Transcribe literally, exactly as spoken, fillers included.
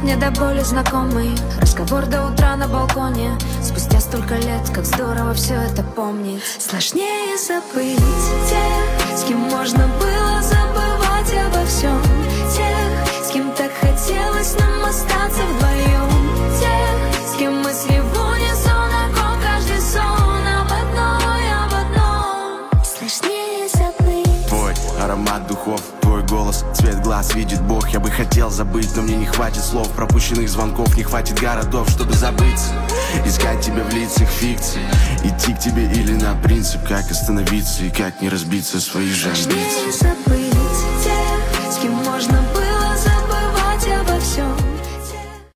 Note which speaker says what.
Speaker 1: мне до боли знакомый разговор до утра на балконе. Спустя столько лет, как здорово все это помнить. Сложнее забыть тех, с кем можно было забывать обо всем. Тех, с кем так хотелось нам остаться вдвоем. Тех, с кем мы с его не знаком. Каждый сон об одной, об одном. Сложнее забыть.
Speaker 2: Твой аромат духов, твой голос, цвет глаз видит Бог. Я бы хотел забыть, но мне не хватит слов. Пропущенных звонков, не хватит городов, чтобы забыться. Искать тебя в лицах фикции. Идти к тебе или на принцип. Как остановиться и как не разбиться свои же амбиции.
Speaker 1: Сложнее забыть.